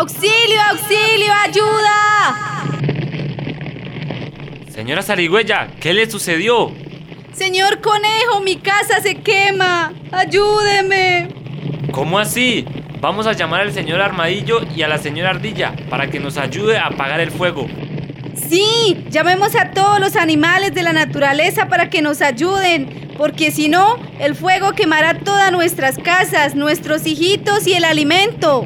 ¡Auxilio, auxilio, ayuda! Señora Zarigüeya, ¿qué le sucedió? Señor Conejo, mi casa se quema. ¡Ayúdeme! ¿Cómo así? Vamos a llamar al señor Armadillo y a la señora Ardilla para que nos ayude a apagar el fuego. Sí, llamemos a todos los animales de la naturaleza para que nos ayuden, porque si no, el fuego quemará todas nuestras casas, nuestros hijitos y el alimento.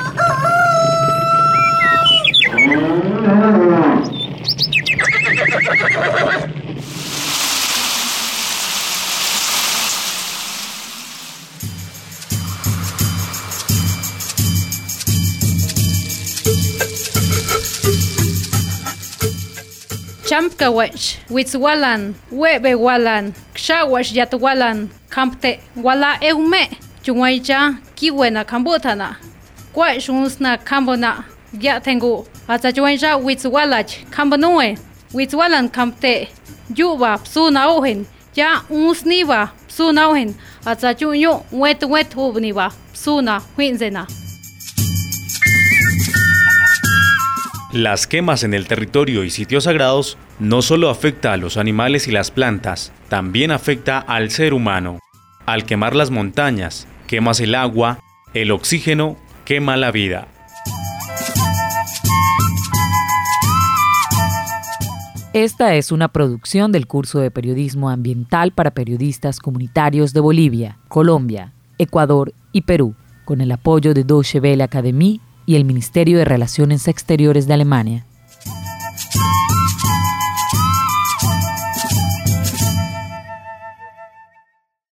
Champkawash, Witzwalan, Webewalan, Kshawash Yatwalan, Kampte, Wala Eume, Chungwaicha, Kiwena Kambutana, Kwashunsna Kambona, Yatengu, Atajuanja Witzwalach, Kambanue, Witzwalan Kampte, Yuba, Psuna Ohen, Ya Unsniva, Psuna Ohen, Atajuño, Wet Hubniva, Psuna, Winzena. Las quemas en el territorio y sitios sagrados no solo afecta a los animales y las plantas, también afecta al ser humano. Al quemar las montañas, quemas el agua, el oxígeno, quema la vida. Esta es una producción del curso de Periodismo Ambiental para Periodistas Comunitarios de Bolivia, Colombia, Ecuador y Perú, con el apoyo de Deutsche Welle Akademie y el Ministerio de Relaciones Exteriores de Alemania.